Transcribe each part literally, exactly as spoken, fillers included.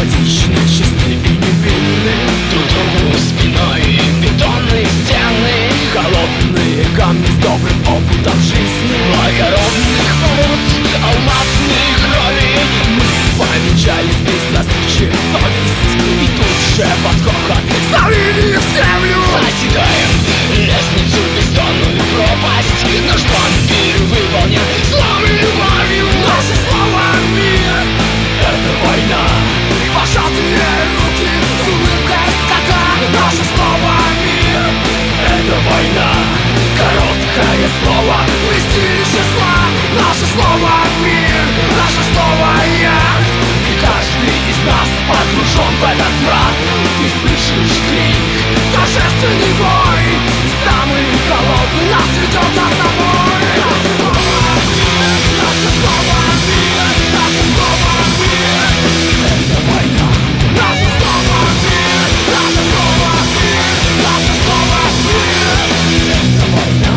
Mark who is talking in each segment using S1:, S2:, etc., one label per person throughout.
S1: Хаотично чисты и невинны,
S2: друг другу спиной бетонные стены,
S1: холодные камни с добрым опытом жизни,
S2: благородных пород, алмазные крови.
S1: мы помечались без нас через совесть, и тут же под хохот зарыли в землю.
S2: Созидаем лестницу, бездонную пропасть. Наш план перевыполнен славой и любовью.
S1: Наше слово «мир» — это война. Пожатые руки с улыбкой скота. Наше слово «мир» — это война. Короткое слово — вместилище зла. Наше слово «мир», наше слово «яд». И каждый из нас погружен в этот мрак. Ты слышишь крик, торжественный бой, и самый холодный нас ведет за собой. Наше слово «мир», наше слово «мир» — это война. Наше слово «мир», наше слово «мир», наше слово «мир» — это война.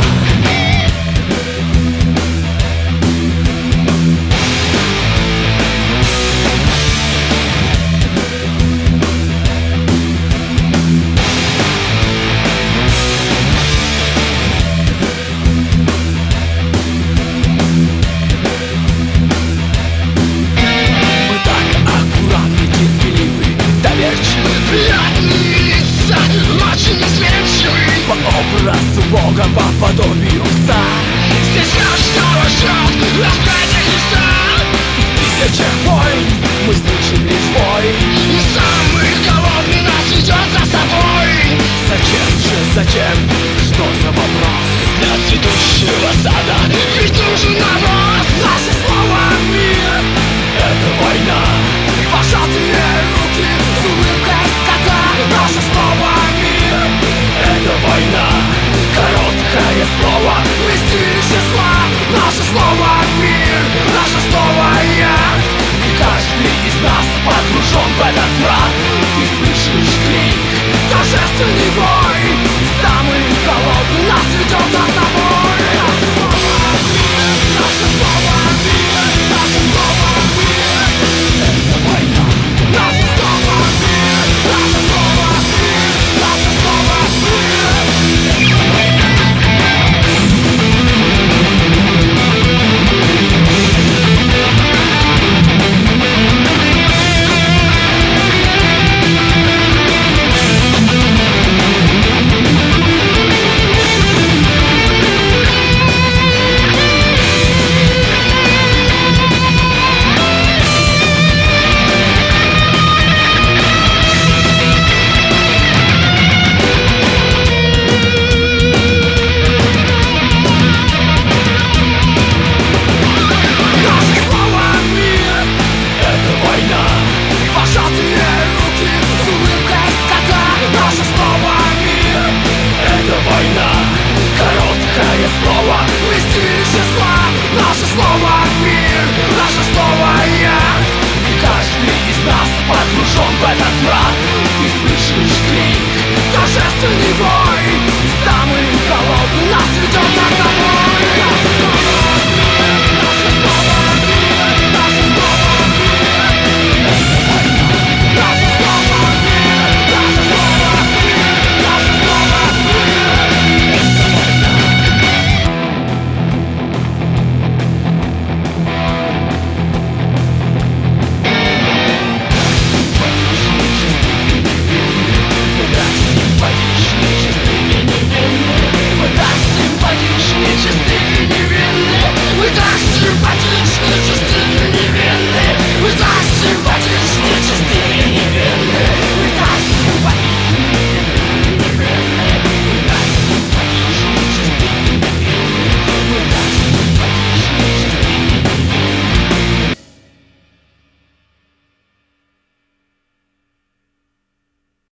S1: Мы так аккуратны, терпеливы, доверчивы,
S2: Приятные лица, очень изменчивы.
S1: по образу Бога, по подобию Отца.
S2: Здесь каждого ждет распятие Христа.
S1: В тысячах войн мы слышим лишь бой.
S2: И самый голодный нас ведет за собой.
S1: Зачем же, зачем, что за вопрос?
S2: Для цветущего сада ведь нужен навоз.
S1: Наше слово «мир» — это война. Пожатые руки с улыбкой скота. Наше слово «мир» — это война. Короткое слово — вместилище зла. Наше слово «мир», наше слово «яд». И каждый из нас погружен в этот мрак. Ты слышишь крик, торжественный бой.